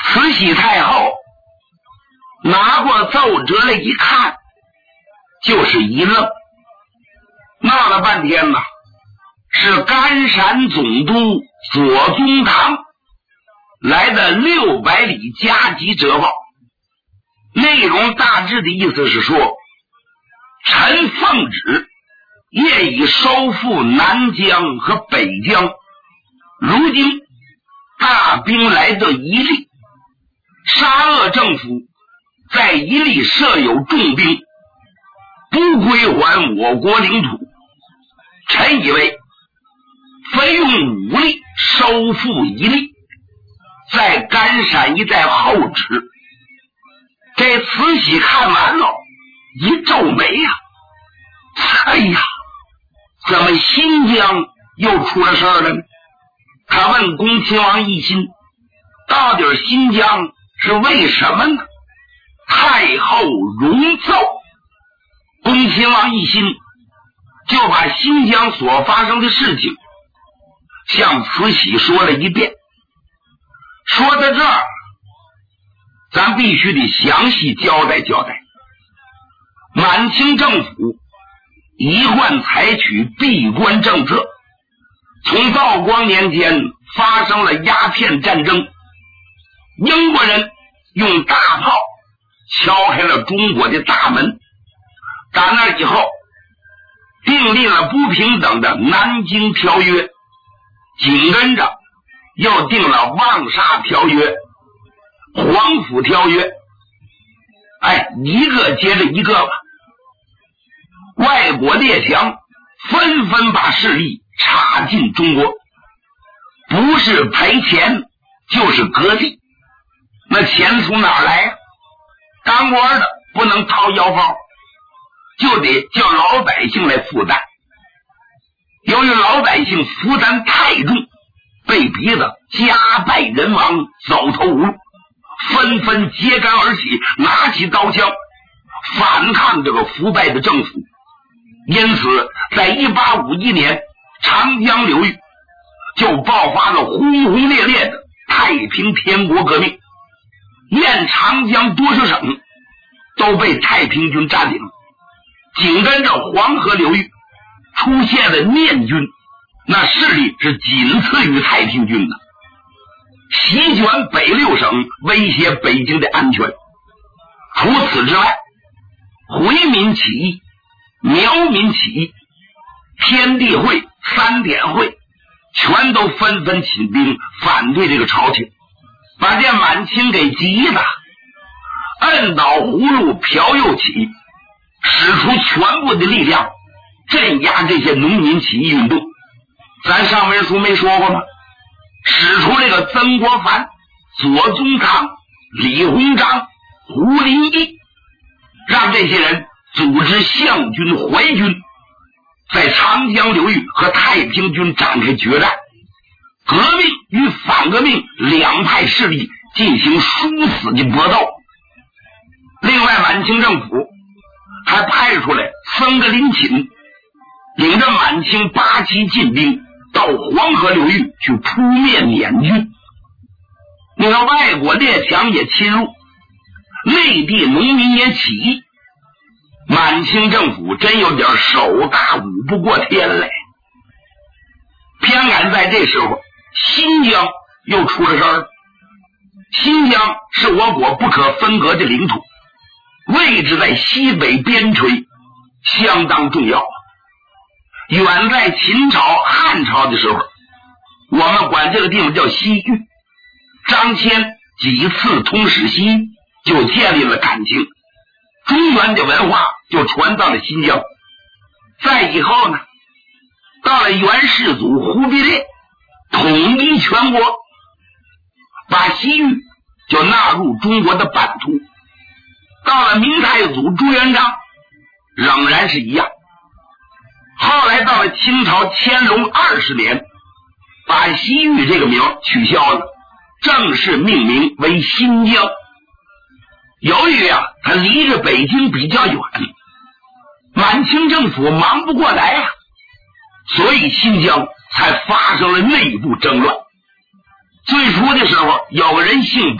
慈禧太后拿过奏折来一看，就是一愣，闹了半天呢，是甘陕总督左宗棠来的600里加急折报，内容大致的意思是说，臣奉旨业已收复南疆和北疆，如今大兵来到伊犁，沙俄政府在伊犁设有重兵，不归还我国领土，臣以为非用武力收复伊犁，在甘陕一带后旨。这慈禧看完了一皱眉呀，哎呀，怎么新疆又出了事儿了呢？他问恭亲王奕欣，到底新疆是为什么呢？太后容奏，恭亲王奕欣就把新疆所发生的事情向慈禧说了一遍。说到这儿，咱必须得详细交代交代。满清政府一贯采取闭关政策，从道光年间发生了鸦片战争，英国人用大炮敲开了中国的大门，打那以后订立了不平等的南京条约，紧跟着又订了望沙条约、黄埔条约，一个接着一个吧。外国列强纷纷把势力插进中国，不是赔钱就是割地。那钱从哪儿来呀？当官的不能掏腰包，就得叫老百姓来负担。由于老百姓负担太重，被逼得家败人亡，走投无路，纷纷揭竿而起，拿起刀枪反抗这个腐败的政府。因此在1851年长江流域就爆发了轰轰烈烈的太平天国革命，沿长江多少省都被太平军占领，紧跟着黄河流域出现了念军，那势力是仅次于太平军的，席卷北6省，威胁北京的安全。除此之外，回民起义、苗民起义、天地会、3点会全都纷纷起兵反对这个朝廷，把这满清给急的摁倒葫芦瓢又起，使出全部的力量镇压这些农民起义运动。咱上文书没说过吗？使出这个曾国藩、左宗棠、李鸿章、胡林翼，让这些人组织湘军、淮军，在长江流域和太平军展开决战，革命与反革命两派势力进行殊死的搏斗。另外，满清政府还派出来僧格林沁，领着满清8旗进兵到黄河流域去扑灭缅军。那个外国列强也侵入，内地农民也起义，满清政府真有点手大舞不过天来。偏赶在这时候，新疆又出了事儿。新疆是我国不可分割的领土，位置在西北边陲，相当重要。远在秦朝、汉朝的时候，我们管这个地方叫西域。张骞几次通使西域，就建立了感情，中原的文化就传到了新疆。再以后呢，到了元世祖忽必烈统一全国，把西域就纳入中国的版图。到了明太祖朱元璋，仍然是一样。后来到了清朝乾隆20年，把西域这个名取消了，正式命名为新疆。由于它离着北京比较远，满清政府忙不过来所以新疆才发生了内部争乱。最初的时候，有个人姓白，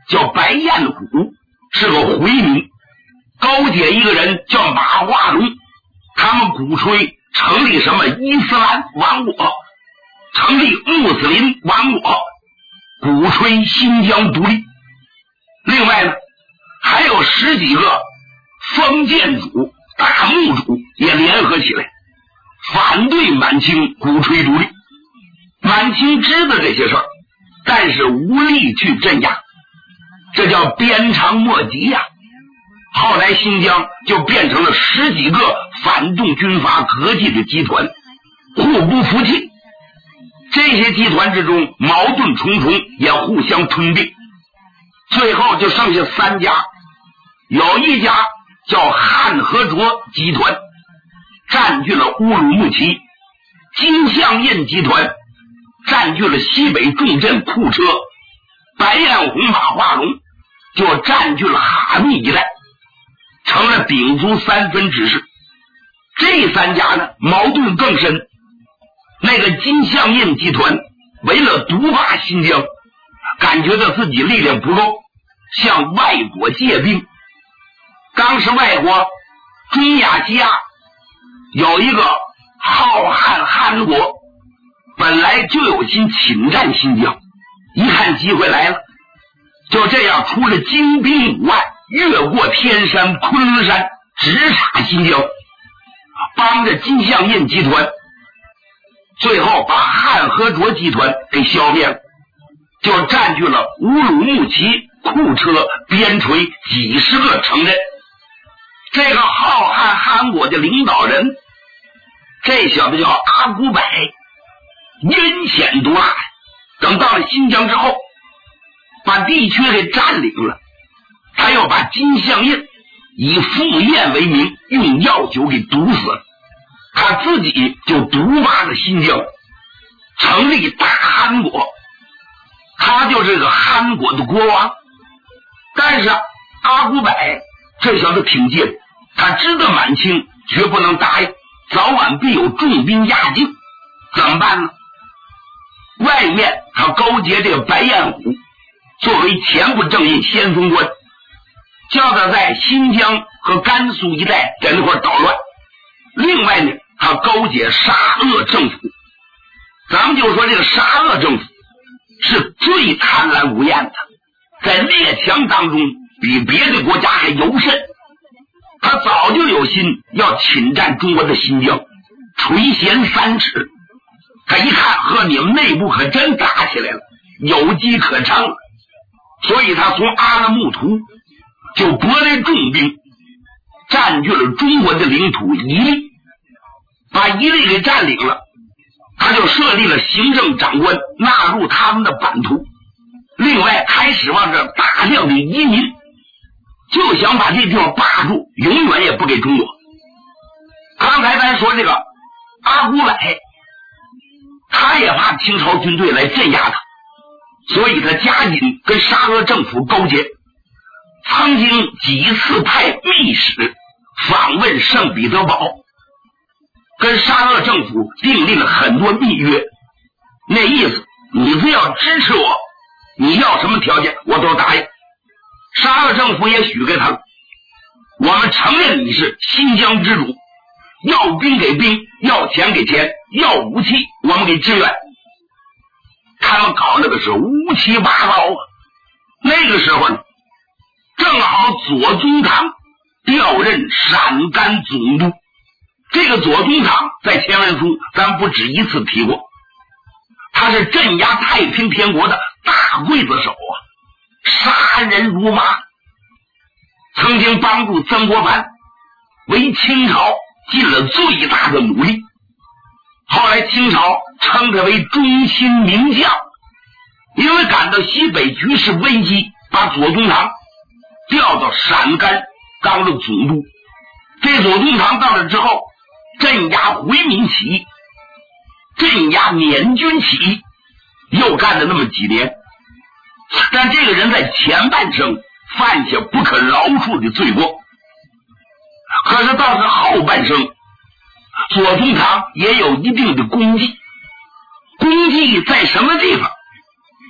叫白彦虎，是个回民。高姐一个人叫马化龙，他们鼓吹成立什么伊斯兰王国，成立穆斯林王国，鼓吹新疆独立。另外呢，还有10几个封建主、大墓主也联合起来反对满清，鼓吹独立。满清知道这些事儿，但是无力去镇压，这叫鞭长莫及呀。后来新疆就变成了10几个反动军阀合计的集团，互不服气。这些集团之中矛盾重重，也互相吞并，最后就剩下3家。有一家叫汉和卓集团，占据了乌鲁木齐；金相印集团占据了西北重镇库车；白彦宏、马化龙就占据了哈密一带，成了鼎足3分之势。这3家呢，矛盾更深。那个金相印集团为了独霸新疆，感觉到自己力量不够，向外国借兵。当时外国中亚西亚有一个浩瀚汗国，本来就有心侵占新疆，一看机会来了，就这样出了精兵5万，越过天山昆仑山，直插新疆，帮着金相印集团，最后把汉和卓集团给消灭了，就占据了乌鲁木齐、库车、边陲几十个城镇。这个浩瀚汗国的领导人，这小子叫阿古柏，阴险毒辣。等到了新疆之后，把地区给占领了，他又把金相印以赴宴为名，用药酒给毒死了。他自己就独霸了新疆，成立大汗国，他就是个汗国的国王。但是阿古柏这小子挺劲，他知道满清绝不能答应，早晚必有重兵压境，怎么办呢？外面他勾结这个白彦虎作为前部正印先锋官，叫他在新疆和甘肃一带在那块捣乱。另外呢，他勾结沙俄政府。咱们就说这个沙俄政府是最贪婪无厌的，在列强当中比别的国家还尤甚。他早就有心要侵占中国的新疆，垂涎3尺。他一看，和你们内部可真打起来了，有机可乘了，所以他从阿勒木图就拨来重兵，占据了中国的领土伊犁，把伊犁给占领了。他就设立了行政长官，纳入他们的版图。另外开始往这大量的移民，就想把这地方霸住，永远也不给中国。刚才咱说这个阿古柏，他也怕清朝军队来镇压他，所以他加紧跟沙俄政府勾结，曾经几次派密使访问圣彼得堡，跟沙俄政府订立了很多密约。那意思，你只要支持我，你要什么条件我都答应。沙俄政府也许给他了，我们承认你是新疆之主，要兵给兵，要钱给钱，要武器我们给支援。他们搞那个是乌七八糟啊。那个时候呢，正好左宗棠调任陕甘总督。这个左宗棠在前文书咱不止一次提过，他是镇压太平天国的大刽子手啊，杀人如麻，曾经帮助曾国藩为清朝尽了最大的努力。后来清朝称他为忠心名将，因为感到西北局势危机，把左宗棠调到陕甘当了总督。这左宗棠到了之后，镇压回民起义，镇压缅军起义，又干了那么几年。但这个人在前半生犯下不可饶恕的罪过，可是到了后半生，左宗棠也有一定的功绩。功绩在什么地方？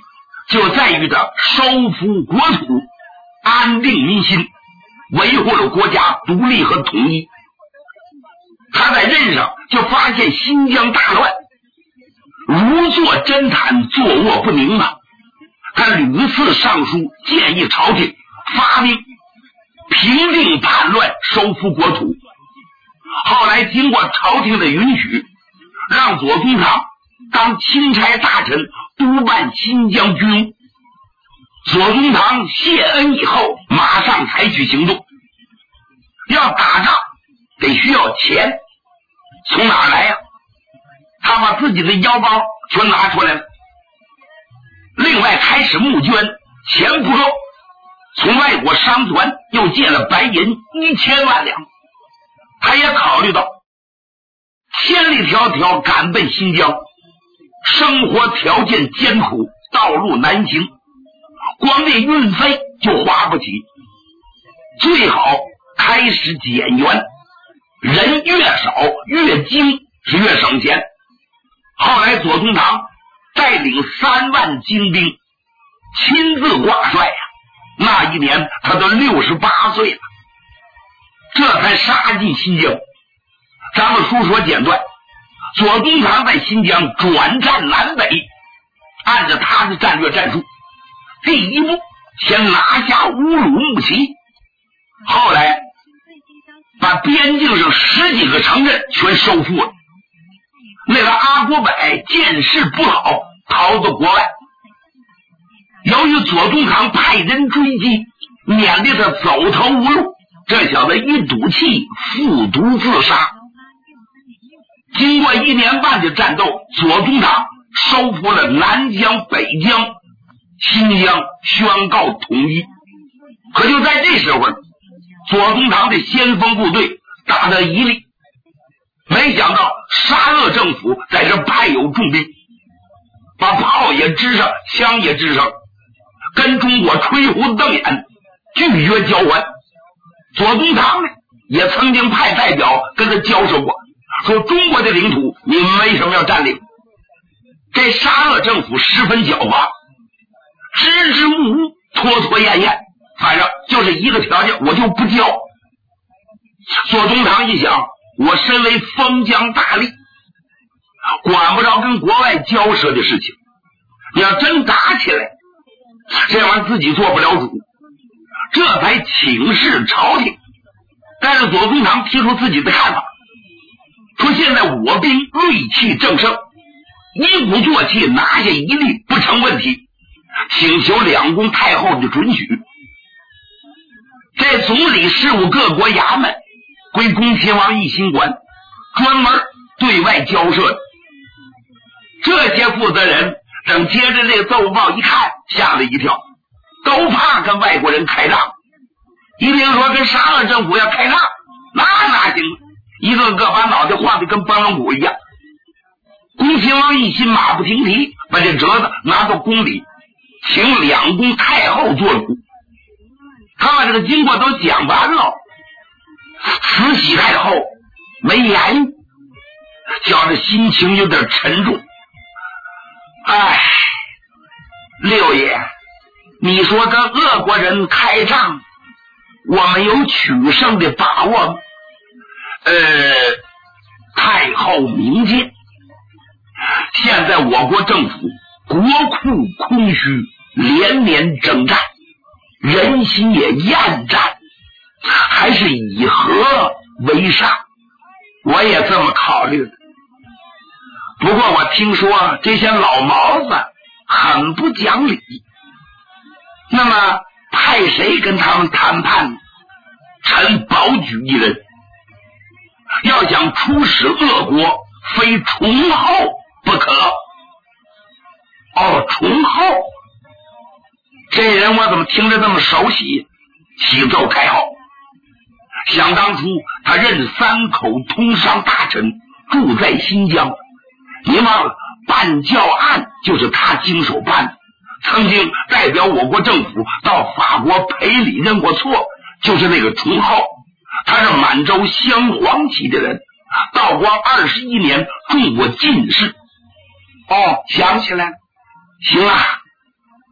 就在于他收复国土，安定民心，维护了国家独立和统一。他在任上就发现新疆大乱，如坐针毯，坐卧不宁啊。他屡次上书建议朝廷发兵平定叛乱，收复国土。后来经过朝廷的允许，让左宗棠当钦差大臣，督办新疆军务。左宗棠谢恩以后，马上采取行动。要打仗得需要钱，从哪来呀？他把自己的腰包全拿出来了。另外开始募捐，钱不够，从外国商团又借了白银1000万两。他也考虑到千里迢迢赶奔新疆，生活条件艰苦，道路难行，光这运费就花不起，最好开始减员，人越少越精，是越省钱。后来左宗棠带领3万精兵亲自挂帅呀，那一年他都68岁了，这才杀进新疆。咱们书说简短，左宗棠在新疆转战南北，按照他的战略战术，第一步先拿下乌鲁木齐，后来把边境上10几个城镇全收复了。那个阿国柏见势不好，逃到国外。由于左宗棠派人追击，免得他走投无路，这小子一赌气服毒自杀。经过1年半的战斗，左宗棠收复了南疆、北疆，新疆宣告统一。可就在这时候，左宗棠的先锋部队打得一力，没想到沙俄政府在这派有重兵，把炮也支上，枪也支上，跟中国吹胡瞪眼，拒绝交还。左宗棠呢，也曾经派代表跟他交涉过，说中国的领土你们为什么要占领？这沙俄政府十分狡猾，支支吾吾，拖拖延延，反正就是一个条件，我就不交。左宗棠一想，我身为封疆大吏，管不着跟国外交涉的事情，你要真打起来，这玩意儿自己做不了主，这才请示朝廷。但是左宗棠提出自己的看法，说现在我兵锐气正盛，一鼓作气拿下一例不成问题，请求两宫太后的准许。这总理事务各国衙门归恭亲王奕欣管，专门对外交涉的。这些负责人等接着这个奏报一看，吓了一跳，都怕跟外国人开仗。一听说跟沙俄政府要开仗，那哪行，一个个把脑袋晃得跟拨浪鼓一样。恭亲王奕欣马不停蹄，把这折子拿到宫里，请两宫太后做主。他把这个经过都讲完了，慈禧太后没言语，觉得心情有点沉重。哎，六爷，你说跟俄国人开仗，我们有取胜的把握吗？太后明鉴，现在我国政府国库空虚，连年征战，人心也厌战，还是以和为上。我也这么考虑的。不过我听说这些老毛子很不讲理，那么派谁跟他们谈判呢？臣保举一人，要想出使俄国，非崇厚不可。哦，崇厚，这人我怎么听着那么熟悉？启奏太后，想当初他任3口通商大臣，住在新疆，你忘了办教案就是他经手办的，曾经代表我国政府到法国赔礼认过错，就是那个崇厚。他是满洲镶黄旗的人，道光21年中过进士。哦，想起来了，行啊，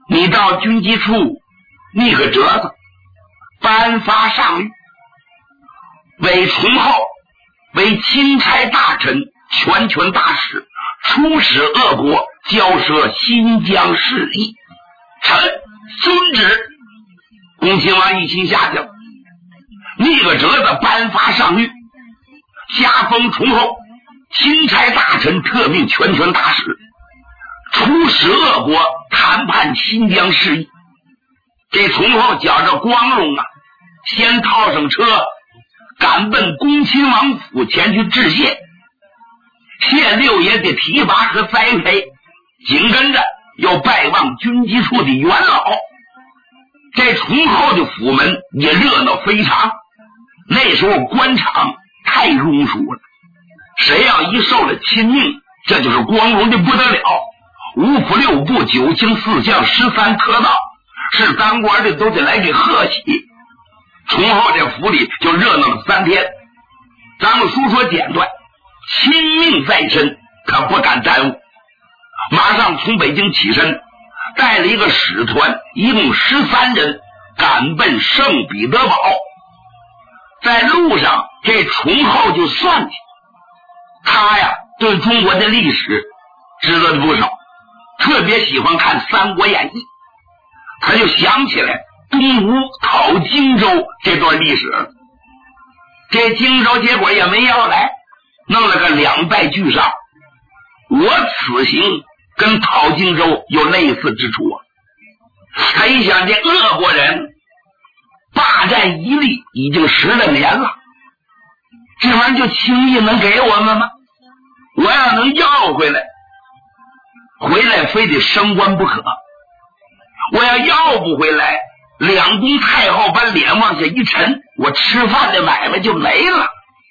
你到军机处拟个折子，颁发上谕，为崇浩为钦差大臣、全权大使，出使俄国，交涉新疆事宜。臣遵旨。恭亲王一心下令，拟个折子颁发上谕，加封崇厚钦差大臣、特命全权大使，出使俄国谈判新疆事宜。这崇厚觉着光荣啊，先套上车，赶奔恭亲王府前去致谢，谢六爷的提拔和栽培，紧跟着又拜望军机处的元老。这崇厚的府门也热闹非常，那时候官场太庸俗了，谁要一受了亲命，这就是光荣的不得了。五府六部九卿四将13科道，是当官的都得来给贺喜。崇厚这府里就热闹了3天。咱们书说简短，亲命在身，可不敢耽误，马上从北京起身，带了一个使团，一共13人，赶奔圣彼得堡。在路上，这崇厚就算计，他呀对中国的历史知道的不少，特别喜欢看《三国演义》，他就想起来东吴讨荆州这段历史。这荆州结果也没要来，弄了个2败俱伤。我此行跟讨荆州有类似之处啊。他一想，这俄国人霸占伊犁已经10来年了，这玩意儿就轻易能给我们吗？我要能要回来，非得升官不可。我要不回来，两宫太后把脸往下一沉，我吃饭的买卖就没了。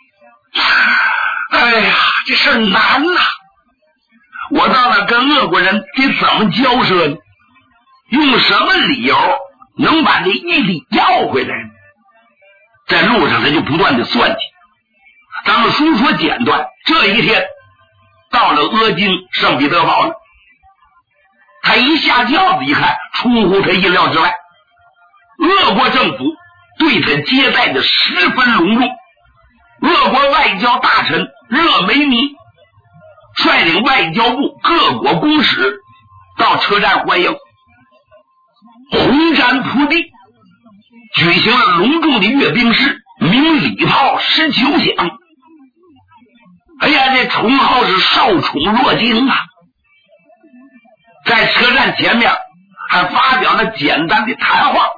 哎呀，这事儿难呐！我到那跟俄国人得怎么交涉呢？用什么理由能把这伊犁要回来呢？在路上他就不断的算计。咱们书说简短，这一天到了阿金圣彼得堡了。他一下轿子一看，出乎他意料之外，俄国政府对他接待的十分隆重。俄国外交大臣热梅尼率领外交部各国公使到车站欢迎，红毡铺地，举行了隆重的阅兵式，鸣礼炮19响。哎呀，这崇浩是受宠若惊啊！在车站前面还发表了简单的谈话。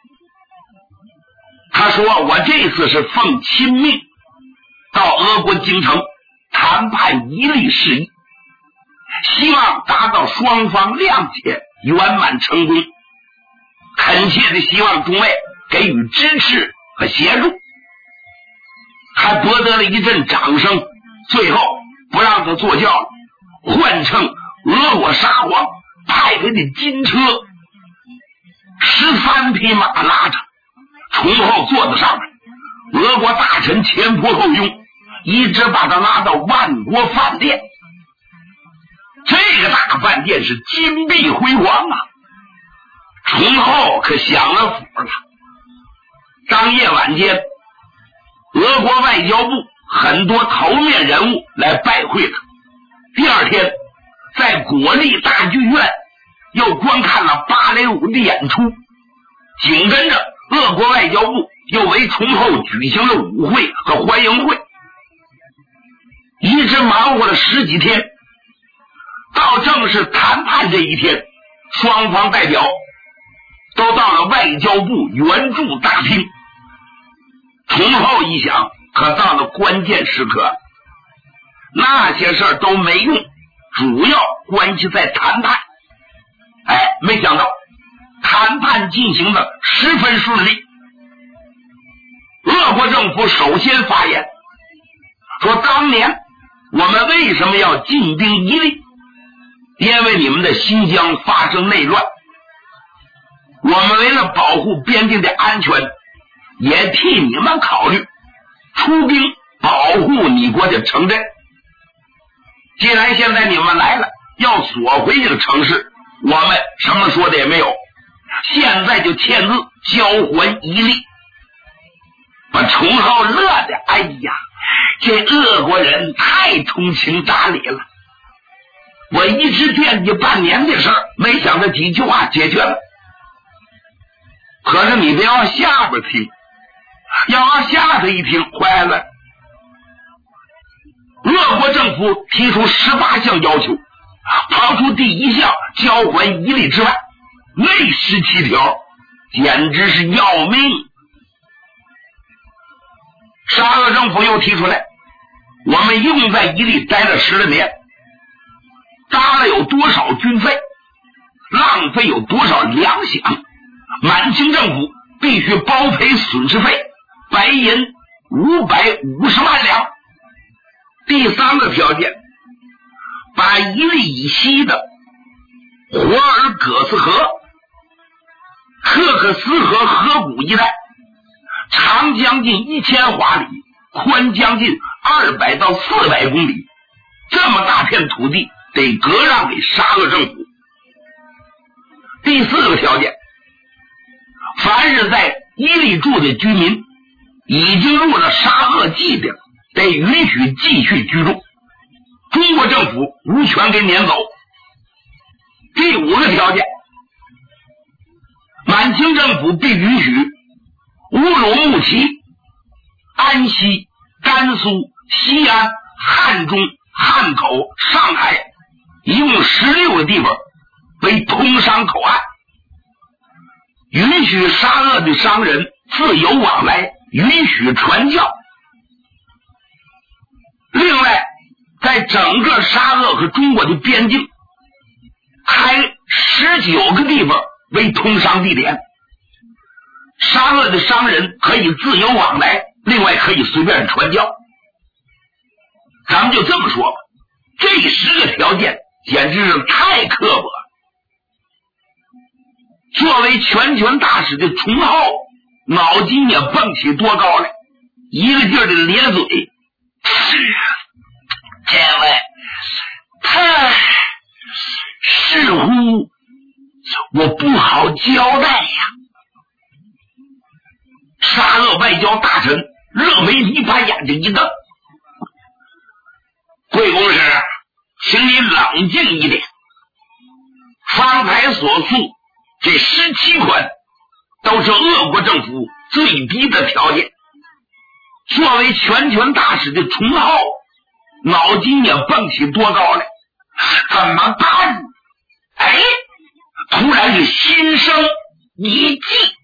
他说，我这次是奉亲命到俄国京城谈判伊犁事宜，希望达到双方谅解，圆满成功，恳切的希望诸位给予支持和协助。还博得了一阵掌声，最后不让他坐轿，换乘俄国沙皇派来的金车，13匹马拉着，崇厚坐在上面，俄国大臣前仆后拥，一直把他拉到万国饭店。这个大饭店是金碧辉煌啊！崇厚可享了福了。当夜晚间，俄国外交部很多头面人物来拜会他。第二天，在国立大剧院又观看了芭蕾舞的演出，紧跟着俄国外交部又为崇厚举行了舞会和欢迎会，一直忙活了10几天。到正式谈判这一天，双方代表都到了外交部援助大厅。崇厚一想，可到了关键时刻，那些事儿都没用，主要关系在谈判。没想到谈判进行的十分顺利。俄国政府首先发言说，当年我们为什么要进兵伊犁？因为你们的新疆发生内乱，我们为了保护边境的安全，也替你们考虑，出兵保护你国的城镇。既然现在你们来了，要锁回这个城市， 我们什么说的也没有，现在就签字交还伊利。把崇浩乐的，哎呀，这俄国人太通情达理了。我一直惦记半年的事儿，没想到几句话解决了。可是你别往下边听，要往下头一听坏了。俄国政府提出18项要求，抛出第1项交还伊利之外，那17条简直是要命。沙俄政府又提出来，我们一共在伊利待了10来年，搭了有多少军费，浪费有多少粮饷，满清政府必须包赔损失费，白银550万两。第3个条件，把伊利以西的霍尔葛斯河、克克斯河河谷一带，长将近1000华里，宽将近200到400公里，这么大片土地得割让给沙俄政府。第4个条件，凡是在伊利住的居民已经入了沙俄籍的，得允许继续居住，中国政府无权给撵走。第5个条件，满清政府必允许乌鲁木齐、安西、甘肃、西安、汉中、汉口、上海一共16个地方为通商口岸，允许沙俄的商人自由往来，允许传教。另外，在整个沙俄和中国的边境开19个地方为通商地点，沙俄的商人可以自由往来，另外可以随便传教。咱们就这么说吧，这10个条件简直是太刻薄了。作为全权大使的崇浩脑筋也蹦起多高来，一个劲儿的咧嘴，这位他似乎我不好交代呀。沙俄外交大臣勒梅尼把眼睛一瞪，贵公使，请你冷静一点。方才所述这17款都是俄国政府最低的条件。作为全权大使的崇浩脑筋也蹦起多高来，怎么办？哎，突然是心生一计。